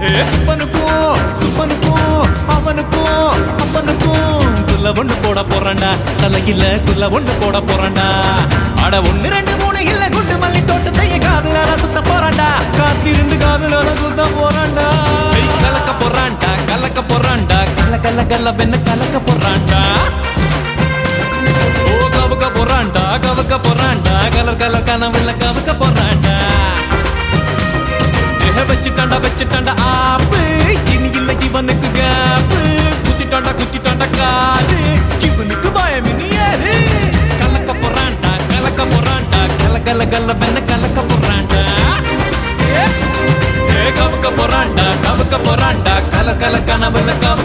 ஒண்ணு போட போறான்டா தலையில குள்ள ஒண்ணு போட போறான்டா அட ஒண்ணு ரெண்டு மூணு இல்ல குண்டு மல்லி தோட்டத்தைய காதுல சுத்த போறான்டா காத்திருந்து காதுல சுத்த போறான்டா கலக்க போறான்டா கலக்க போறான்டா கல கல கல வெண்ண கலக்க போறான்டா ஓ கவக்க போறான்டா கவக்க போறான்டா கலர் கலர் கனவுல கவக்க போறான்டா வச்சுட்டாண்டா ஆப்பு இனி இல்ல இவனுக்கு கேப்பு குத்திட்டாண்டா காது இவனுக்கு பயம் இனியாது கலக்க போறான்டா கல கல கல வெண்ண கலக்க போறான்டா கவக்க போறான்டா கல கல கனவுல கவ